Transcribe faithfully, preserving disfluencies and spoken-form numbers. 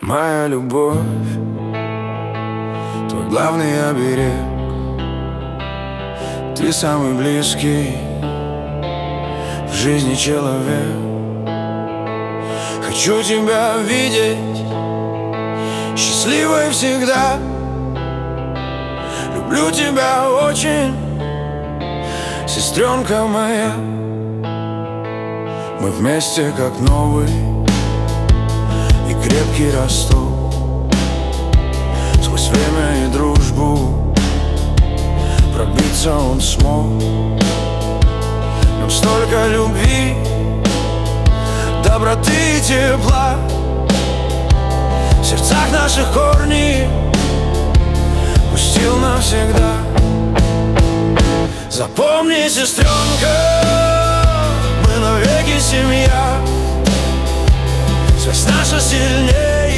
Моя любовь, твой главный оберег. Ты самый близкий в жизни человек. Хочу тебя видеть счастливой всегда. Люблю тебя очень, сестренка моя. Мы вместе как новый и крепкий росток. Сквозь время и дружбу пробиться он смог. В нем столько любви, доброты и тепла. В сердцах наших корни пустил навсегда. Запомни, сестренка, мы навеки семья. Связь наша сильнее